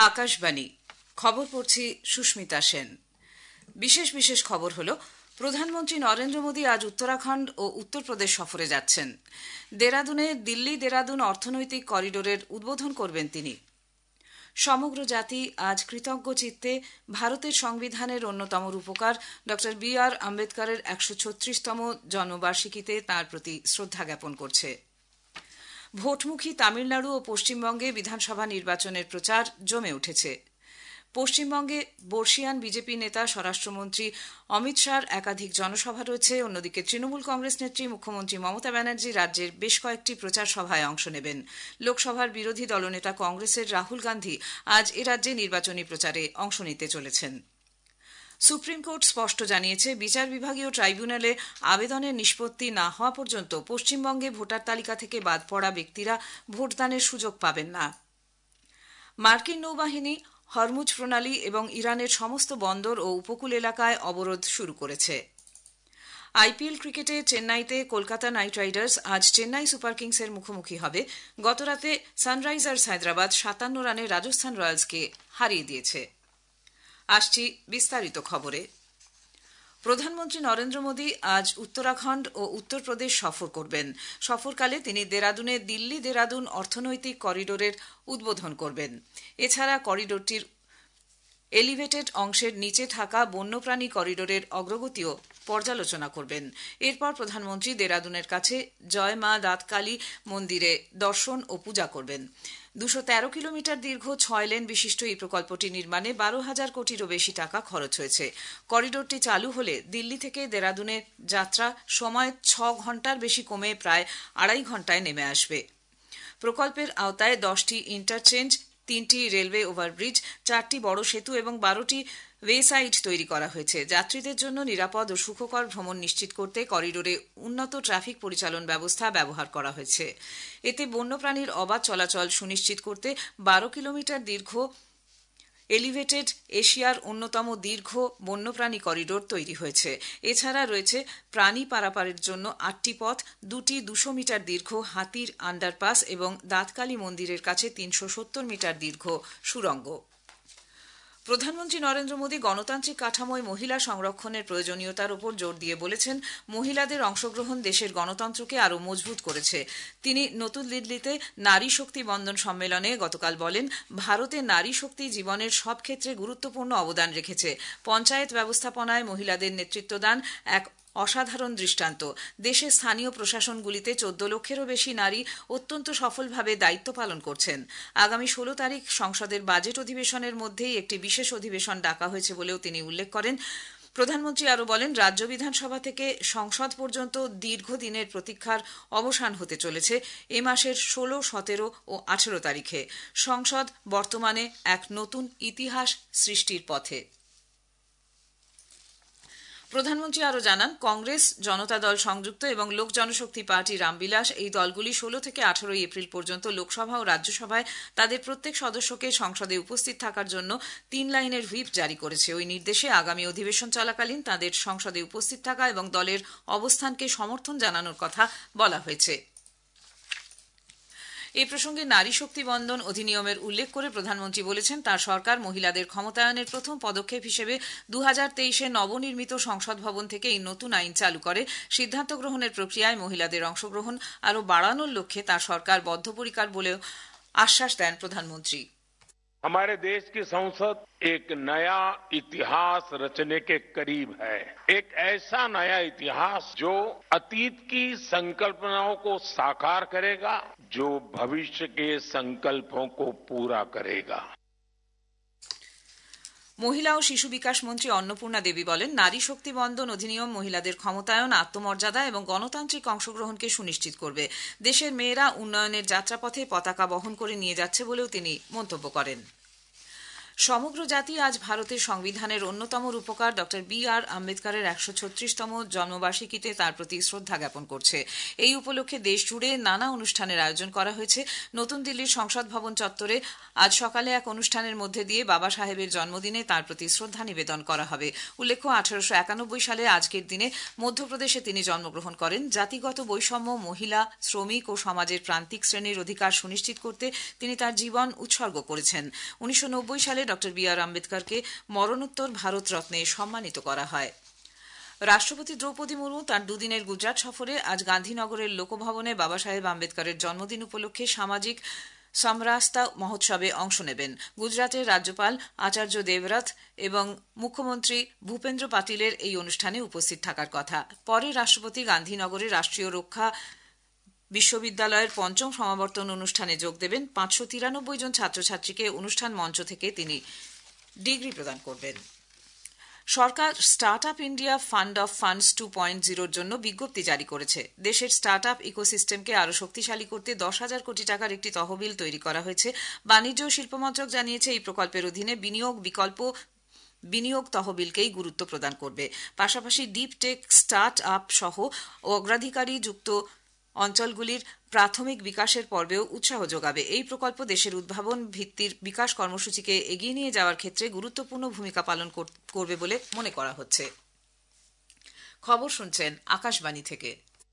আকাশবাণী খবর পড়ছি সুস্মিতা সেন। বিশেষ খবর হলো, প্রধানমন্ত্রী নরেন্দ্র মোদী আজ উত্তরাখণ্ড ও উত্তরপ্রদেশ সফরে যাচ্ছেন। দেরাদুনে দিল্লি দেরাদুন অর্থনৈতিক করিডোরের উদ্বোধন করবেন তিনি। সমগ্র জাতি আজ কৃতজ্ঞ চিত্তে ভারতের সংবিধানের অন্যতম রূপকার ড বি আর আম্বেদকরের ১৩৬তম জন্মবার্ষিকীতে তাঁর প্রতি শ্রদ্ধা জ্ঞাপন করছে। ভোটমুখী তামিলনাড়ু ও পশ্চিমবঙ্গে বিধানসভা নির্বাচনের প্রচার জমে উঠেছে। পশ্চিমবঙ্গে বর্ষীয়ান বিজেপি নেতা স্বরাষ্ট্রমন্ত্রী অমিত শাহর একাধিক জনসভা রয়েছে। অন্যদিকে তৃণমূল কংগ্রেস নেত্রী মুখ্যমন্ত্রী মমতা ব্যানার্জি রাজ্যের বেশ কয়েকটি প্রচার সভায় অংশ নেবেন। লোকসভার বিরোধী দলনেতা কংগ্রেসের রাহুল গান্ধী আজ এ রাজ্যে নির্বাচনী প্রচারে অংশ নিতে চলেছেন। সুপ্রিম কোর্ট স্পষ্ট জানিয়েছে, বিচার বিভাগীয় ট্রাইব্যুনালে আবেদনের নিষ্পত্তি না হওয়া পর্যন্ত পশ্চিমবঙ্গে ভোটার তালিকা থেকে বাদ পড়া ব্যক্তিরা ভোটদানের সুযোগ পাবেন না। মার্কিন নৌবাহিনী হরমুজ প্রণালী এবং ইরানের সমস্ত বন্দর ও উপকূল এলাকায় অবরোধ শুরু করেছে। আইপিএল ক্রিকেটে চেন্নাইতে কলকাতা নাইট রাইডার্স আজ চেন্নাই সুপার কিংসের মুখোমুখি হবে। গতরাতে সানরাইজার্স হায়দ্রাবাদ ৫৭ রানে রাজস্থান রয়্যালসকে হারিয়ে দিয়েছে। আসছি বিস্তারিত খবরে। প্রধানমন্ত্রী নরেন্দ্র মোদী আজ উত্তরাখণ্ড ও উত্তরপ্রদেশ সফর করবেন। সফরকালে তিনি দেরাদুনে দিল্লি দেরাদুন অর্থনৈতিক করিডোরের উদ্বোধন করবেন। এছাড়া করিডোরটির এলিভেটেড অংশের নিচে থাকা বন্যপ্রাণী করিডোরের অগ্রগতিও পর্যালোচনা করবেন। এরপর প্রধানমন্ত্রী দেরাদুনের কাছে জয় মা দাঁতকালী মন্দিরে দর্শন ও পূজা করবেন। ২১৩ কিলোমিটার দীর্ঘ ৬ লেন বিশিষ্ট এই প্রকল্পটি নির্মাণে ১২,০০০ কোটিরও বেশি টাকা খরচ হয়েছে। করিডোরটি চালু হলে দিল্লি থেকে দেরাদুনের যাত্রা সময় ৬ ঘণ্টার বেশি কমে প্রায় ২.৫ ঘণ্টায় নেমে আসবে। প্রকল্পের আওতায় ১০টি ইন্টারচেঞ্জ, ৩টি রেলওয়ে ওভারব্রিজ, ৪টি বড় সেতু এবং ১২টি ওয়েসাইড তৈরি করা হয়েছে। যাত্রীদের জন্য নিরাপদ ও সুখকর ভ্রমণ নিশ্চিত করতে করিডোরে উন্নত ট্রাফিক পরিচালন ব্যবস্থা ব্যবহার করা হয়েছে। এতে বন্যপ্রাণীর অবাধ চলাচল সুনিশ্চিত করতে ১২ কিলোমিটার দীর্ঘ এলিভেটেড এশিয়ার অন্যতম দীর্ঘ বন্যপ্রাণী করিডোর তৈরি হয়েছে। এছাড়া রয়েছে প্রাণী পারাপারের জন্য ৮টি পথ, ২টি ২০০ মিটার দীর্ঘ হাতির আন্ডারপাস এবং দাঁতকালী মন্দিরের কাছে ৩৭০ মিটার দীর্ঘ সুড়ঙ্গ। প্রধানমন্ত্রী নরেন্দ্র মোদী গণতান্ত্রিক কাঠামোয় মহিলা সংরক্ষণের প্রয়োজনীয়তার উপর জোর দিয়ে বলেছেন, মহিলাদের অংশগ্রহণ দেশের গণতন্ত্রকে আরও মজবুত করেছে। তিনি নতুন দিল্লিতে নারী শক্তি বন্দন সম্মেলনে গতকাল বলেন, ভারতে নারী শক্তি জীবনের সব ক্ষেত্রে গুরুত্বপূর্ণ অবদান রেখেছে। পঞ্চায়েত ব্যবস্থাপনায় মহিলাদের নেতৃত্বদান এক অসাধারণ দৃষ্টান্ত। দেশের স্থানীয় প্রশাসনগুলিতে ১৪ লক্ষেরও বেশি নারী অত্যন্ত সফলভাবে দায়িত্ব পালন করছেন। আগামী ১৬ তারিখ সংসদের বাজেট অধিবেশনের মধ্যেই একটি বিশেষ অধিবেশন ডাকা হয়েছে বলেও তিনি উল্লেখ করেন। প্রধানমন্ত্রী আরও বলেন, রাজ্য বিধানসভা থেকে সংসদ পর্যন্ত দীর্ঘদিনের প্রতীক্ষার অবসান হতে চলেছে এ মাসের ১৬, ১৭ ও ১৮ তারিখে। সংসদ বর্তমানে এক নতুন ইতিহাস সৃষ্টির পথে। প্রধানমন্ত্রী আরও জানান, কংগ্রেস, জনতা দল সংযুক্ত এবং লোক জনশক্তি পার্টি রামবিলাস এই দলগুলি ১৬ থেকে ১৮ এপ্রিল পর্যন্ত লোকসভা ও রাজ্যসভায় তাদের প্রত্যেক সদস্যকে সংসদে উপস্থিত থাকার জন্য ৩ লাইনের হুইপ জারি করেছে। ওই নির্দেশে আগামী অধিবেশন চলাকালীন তাদের সংসদে উপস্থিত থাকা এবং দলের অবস্থানকে সমর্থন জানানোর কথা বলা হয়েছে। এ প্রসঙ্গে নারী শক্তি বন্দন অধিনিয়মের উল্লেখ করে প্রধানমন্ত্রী বলেছেন, তাঁর সরকার মহিলাদের ক্ষমতায়নের প্রথম পদক্ষেপ হিসেবে ২০২৩-এ নবনির্মিত সংসদ ভবন থেকে এই নতুন আইন চালু করে। সিদ্ধান্ত গ্রহণের প্রক্রিয়ায় মহিলাদের অংশগ্রহণ আরও বাড়ানোর লক্ষ্যে তাঁর সরকার বদ্ধপরিকর বলেও আশ্বাস দেন প্রধানমন্ত্রী। हमारे देश की संसद एक नया इतिहास रचने के करीब है। एक ऐसा नया इतिहास जो अतीत की संकल्पनाओं को साकार करेगा, जो भविष्य के संकल्पों को पूरा करेगा। মহিলা ও শিশু বিকাশ মন্ত্রী অন্নপূর্ণা দেবী বলেন, নারী শক্তি বন্দন অধিনিয়ম মহিলাদের ক্ষমতায়ন, আত্মমর্যাদা এবং গণতান্ত্রিক অংশগ্রহণকে সুনিশ্চিত করবে। দেশের মেয়েরা উন্নয়নের যাত্রাপথে পতাকা বহন করে নিয়ে যাচ্ছে বলেও তিনি মন্তব্য করেন। সমগ্র জাতি আজ ভারতের সংবিধানের অন্যতম রূপকার ডক্টর বি.আর. আম্বেদকরের 136তম জন্মবার্ষিকীতে তার প্রতি শ্রদ্ধা জ্ঞাপন করছে। এই উপলক্ষে দেশ জুড়ে নানা অনুষ্ঠানের আয়োজন করা হয়েছে। নতুন দিল্লির সংসদ ভবন চত্বরে আজ সকালে এক অনুষ্ঠানের মধ্যে দিয়ে বাবা সাহেবের জন্মদিনে তার প্রতি শ্রদ্ধা নিবেদন করা হবে। উল্লেখ্য 1891 সালে আজকের দিনে মধ্যপ্রদেশে তিনি জন্মগ্রহণ করেন। জাতিগত বৈষম্য, মহিলা, শ্রমিক ও সমাজের প্রান্তিক শ্রেণীর অধিকার সুনিশ্চিত করতে তিনি তার জীবন উৎসর্গ করেছেন। 1990 সালে ডক্টর বি.আর. আম্বেদকরকে মরণোত্তর ভারত রত্নে সম্মানিত করা হয়। রাষ্ট্রপতি দ্রৌপদী মুর্মু তাঁর দুদিনের গুজরাট সফরে আজ গান্ধীনগরের লোকভবনে বাবা সাহেব আম্বেদকরের জন্মদিন উপলক্ষে সামাজিক সমরাস্তা মহোৎসবে অংশ নেবেন। গুজরাটের রাজ্যপাল আচার্য দেবরথ এবং মুখ্যমন্ত্রী ভূপেন্দ্র পাটিলের এই অনুষ্ঠানে উপস্থিত থাকার কথা। পরে রাষ্ট্রপতি গান্ধীনগরের রাষ্ট্রীয় রক্ষা বিশ্ববিদ্যালয়ের 5ম সমাবর্তন অনুষ্ঠানে যোগ দেবেন। 593 জন ছাত্রছাত্রীকে অনুষ্ঠান মঞ্চ থেকে তিনি ডিগ্রি প্রদান করবেন। সরকার start up India fund of funds 2.0 জন্য বিজ্ঞপ্তি জারি করেছে। দেশের স্টার্ট আপ ইকোসিস্টেমকে আরও শক্তিশালী করতে 10,000 কোটি টাকার একটি তহবিল তৈরি করা হয়েছে। বাণিজ্য ও শিল্প মন্ত্রক জানিয়েছে এই প্রকল্পের অধীনে বিনিয়োগ তহবিলকেই গুরুত্ব প্রদান করবে। পাশাপাশি ডিপ টেক, স্টার্ট আপ সহ অগ্রাধিকারী যুক্ত অঞ্চলগুলির প্রাথমিক বিকাশের পর্বেও উৎসাহ যোগাবে। এই প্রকল্প দেশের উদ্ভাবন ভিত্তির বিকাশ কর্মসূচিকে এগিয়ে নিয়ে যাওয়ার ক্ষেত্রে গুরুত্বপূর্ণ ভূমিকা পালন করবে বলে মনে করা হচ্ছে। খবর শুনছেন আকাশবাণী থেকে।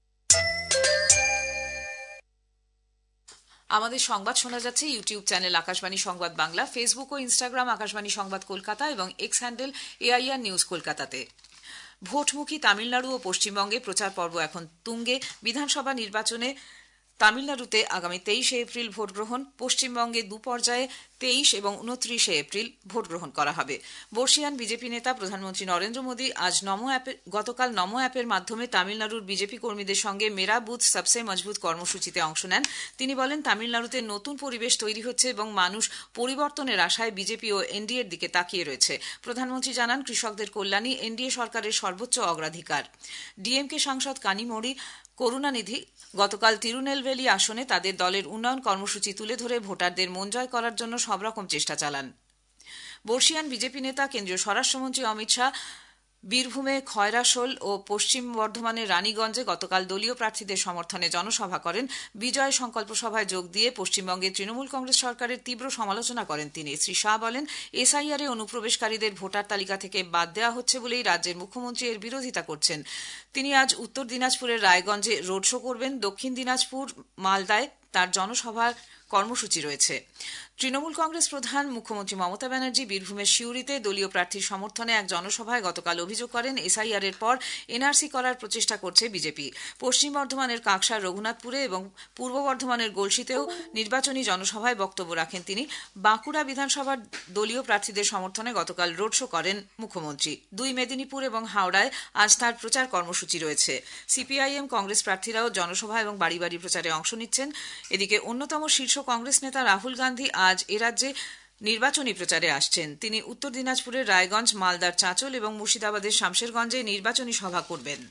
আমাদের সংবাদ শোনা যাচ্ছে YouTube channel Akashvani Sangbad Bangla, Facebook ও ইনস্টাগ্রাম আকাশবাণী সংবাদ কলকাতা এবং এক্স হ্যান্ডেল AIR নিউজ কলকাতাতে। ভোটমুখী তামিলনাড়ু ও পশ্চিমবঙ্গে প্রচার পর্ব এখন তুঙ্গে। বিধানসভা নির্বাচনে তামিলনাড়ুতে আগামী 23 এপ্রিল ভোট গ্রহণ। পশ্চিমবঙ্গে দুপর্যায়ে 23 এবং 29 এপ্রিল ভোট গ্রহণ করা হবে। বর্ষিয়ান বিজেপি নেতা প্রধানমন্ত্রী নরেন্দ্র মোদী আজ গতকাল নমো অ্যাপের মাধ্যমে তামিলনাড়ুর বিজেপি কর্মীদের সঙ্গে মেরা বুথ সবসে মজবুত কর্মসূচিতে অংশ নেন। তিনি বলেন, তামিলনাড়ুতে নতুন পরিবেশ তৈরি হচ্ছে এবং মানুষ পরিবর্তনের আশায় বিজেপি ও এনডিএর দিকে তাকিয়ে রয়েছে। প্রধানমন্ত্রী জানান, কৃষকদের কল্যাণই এনডিএ সরকারের সর্বোচ্চ অগ্রাধিকার। ডিএমকে সাংসদ কানিমোড়ি করুণানিধি গতকাল তিরুনেলভেলি আসনে তাদের দলের উন্নয়ন কর্মসূচি তুলে ধরে ভোটারদের মন জয় করার জন্য সব রকম চেষ্টা চালান। বর্ষিয়ান বিজেপি নেতা কেন্দ্রীয় স্বরাষ্ট্রমন্ত্রী অমিত শাহ বীরভূমে খয়রাশোল ও পশ্চিম বর্ধমানের রানীগঞ্জে গতকাল দলীয় প্রার্থীদের সমর্থনে জনসভা করেন। বিজয় সংকল্প সভায় যোগ দিয়ে পশ্চিমবঙ্গে তৃণমূল কংগ্রেস সরকারের তীব্র সমালোচনা করেন তিনি। শ্রী শাহ বলেন, এসআইআর-এ অনুপ্রবেশকারীদের ভোটার তালিকা থেকে বাদ দেওয়া হচ্ছে বলেই রাজ্যের মুখ্যমন্ত্রী এর বিরোধিতা করছেন। তিনি আজ উত্তর দিনাজপুরের রায়গঞ্জে রোড শো করবেন। দক্ষিণ দিনাজপুর, মালদায় তার জনসভার কর্মসূচি রয়েছে। তৃণমূল কংগ্রেস প্রধান মুখ্যমন্ত্রী মমতা ব্যানার্জি বীরভূমের সিউড়িতে দলীয় প্রার্থীর সমর্থনে এক জনসভায় গতকাল অভিযোগ করেন, এসআইআর-এর পর এনআরসি করার প্রচেষ্টা করছে বিজেপি। পশ্চিম বর্ধমানের কাকসার রঘুনাথপুরে এবং পূর্ব বর্ধমানের গলসিতেও নির্বাচনী জনসভায় বক্তব্য রাখেন তিনি। বাঁকুড়া বিধানসভার দলীয় প্রার্থীদের সমর্থনে গতকাল রোড শো করেন মুখ্যমন্ত্রী। দুই মেদিনীপুর এবং হাওড়ায় আজ তাঁর প্রচার কর্মসূচি রয়েছে। সিপিআইএম কংগ্রেস প্রার্থীরাও জনসভা এবং বাড়ি বাড়ি প্রচারে অংশ নিচ্ছেন। এদিকে অন্যতম শীর্ষ কংগ্রেস নেতা রাহুল গান্ধী আজ এ রাজ্যে নির্বাচনী প্রচারে আসছেন। তিনি উত্তর দিনাজপুরের রায়গঞ্জ, মালদার চাঁচল এবং মুর্শিদাবাদের শামশেরগঞ্জে নির্বাচনী সভা করবেন।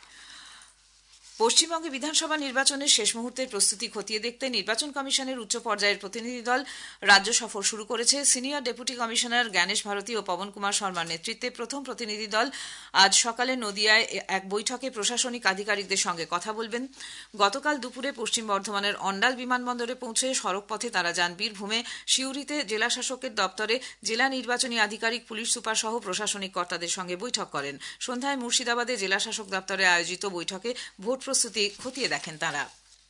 পশ্চিমবঙ্গে বিধানসভা নির্বাচনের শেষ মুহূর্তের প্রস্তুতি খতিয়ে দেখতে নির্বাচন কমিশনের উচ্চ পর্যায়ের প্রতিনিধি দল রাজ্য সফর শুরু করেছে। Senior deputy commissioner Gyanesh Bharti ও পবন কুমার শর্মার নেতৃত্বে প্রথম প্রতিনিধি দল আজ সকালে নদিয়ায় এক বৈঠকে প্রশাসনিক আধিকারিকদের সঙ্গে কথা বলবেন। গতকাল দুপুরে পশ্চিম বর্ধমানের অন্ডাল বিমানবন্দরে পৌঁছে সড়কপথে তারা যান বীরভূমে। সিউড়িতে জেলাশাসকের দপ্তরে জেলা নির্বাচনী আধিকারিক, পুলিশ সুপার সহ প্রশাসনিক কর্তাদের সঙ্গে বৈঠক করেন। সন্ধ্যায় মুর্শিদাবাদে জেলাশাসক দপ্তরে আয়োজিত বৈঠকে ভোট প্রস্তুতি খতিয়ে দেখেন তারা।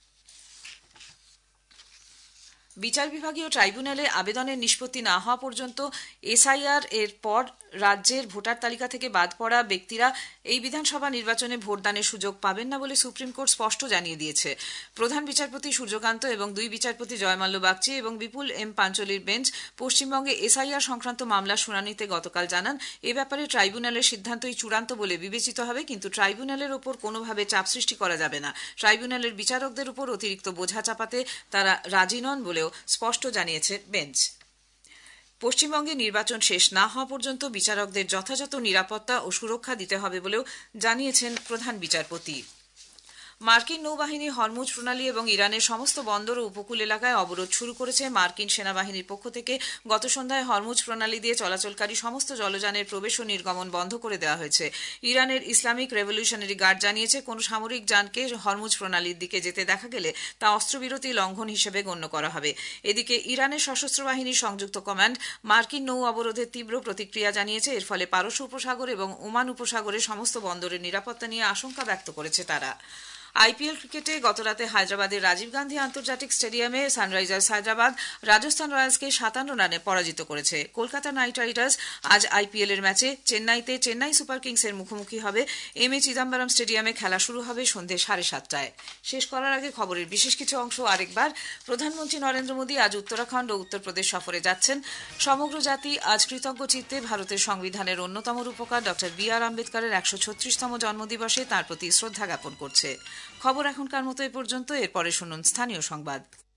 বিচার বিভাগীয় ট্রাইব্যুনালে আবেদনের নিষ্পত্তি না হওয়া পর্যন্ত এসআইআর এর পর রাজ্যের ভোটার তালিকা থেকে বাদ পড়া ব্যক্তিরা এই বিধানসভা নির্বাচনে ভোটদানের সুযোগ পাবেন না বলে সুপ্রিম কোর্ট স্পষ্ট জানিয়ে দিয়েছে। প্রধান বিচারপতি সূর্যকান্ত এবং দুই বিচারপতি জয়মাল্য বাগচি এবং বিপুল এম পাঞ্চলির বেঞ্চ পশ্চিমবঙ্গে এসআইআর সংক্রান্ত মামলার শুনানিতে গতকাল জানান, এ ব্যাপারে ট্রাইব্যুনালের সিদ্ধান্তই চূড়ান্ত বলে বিবেচিত হবে, কিন্তু ট্রাইব্যুনালের ওপর কোনোভাবে চাপ সৃষ্টি করা যাবে না। ট্রাইব্যুনালের বিচারকদের উপর অতিরিক্ত বোঝা চাপাতে তারা রাজি নন বলেও স্পষ্ট জানিয়েছে বেঞ্চ। পশ্চিমবঙ্গে নির্বাচন শেষ না হওয়া পর্যন্ত বিচারকদের যথাযথ নিরাপত্তা ও সুরক্ষা দিতে হবে বলেও জানিয়েছেন প্রধান বিচারপতি। মার্কিন নৌবাহিনী হরমুজ প্রণালী এবং ইরানের সমস্ত বন্দর ও উপকূল এলাকায় অবরোধ শুরু করেছে। মার্কিন সেনাবাহিনীর পক্ষ থেকে গত সন্ধ্যায় হরমুজ প্রণালী দিয়ে চলাচলকারী সমস্ত জলযানের প্রবেশ ও নির্গমন বন্ধ করে দেওয়া হয়েছে। ইরানের ইসলামিক রেভলিউশনারি গার্ড জানিয়েছে, কোনো সামরিক যানকে হরমুজ প্রণালীর দিকে যেতে দেখা গেলে তা অস্ত্রবিরতি লঙ্ঘন হিসেবে গণ্য করা হবে। এদিকে ইরানের সশস্ত্র বাহিনীর সংযুক্ত কমান্ড মার্কিন নৌ অবরোধের তীব্র প্রতিক্রিয়া জানিয়েছে। এর ফলে পারস্য উপসাগর এবং ওমান উপসাগরের সমস্ত বন্দরের নিরাপত্তা নিয়ে আশঙ্কা ব্যক্ত করেছে তারা। আইপিএল ক্রিকেটে গতরাতে হায়দ্রাবাদের রাজীব গান্ধী আন্তর্জাতিক স্টেডিয়ামে সানরাইজার্স হায়দ্রাবাদ রাজস্থান রয়্যালসকে 57 রানে পরাজিত করেছে। কলকাতা নাইট রাইডার্স আজ আইপিএল এর ম্যাচে চেন্নাইতে চেন্নাই সুপার কিংসের মুখোমুখি হবে। এম এ চিদম্বরম স্টেডিয়ামে খেলা শুরু হবে সন্ধ্যে 7:30টায়। শেষ করার আগে খবরের বিশেষ কিছু অংশ আরেকবার। প্রধানমন্ত্রী নরেন্দ্র মোদী আজ উত্তরাখণ্ড ও উত্তরপ্রদেশ সফরে যাচ্ছেন। সমগ্র জাতি আজ কৃতজ্ঞ চিত্তে ভারতের সংবিধানের অন্যতম রূপকার ড বি আর আম্বেদকরের 136তম জন্মদিবসে তাঁর প্রতি শ্রদ্ধা জ্ঞাপন করছে। খবর এখনকার মতো এ পর্যন্ত। এরপরে শুনুন স্থানীয় সংবাদ।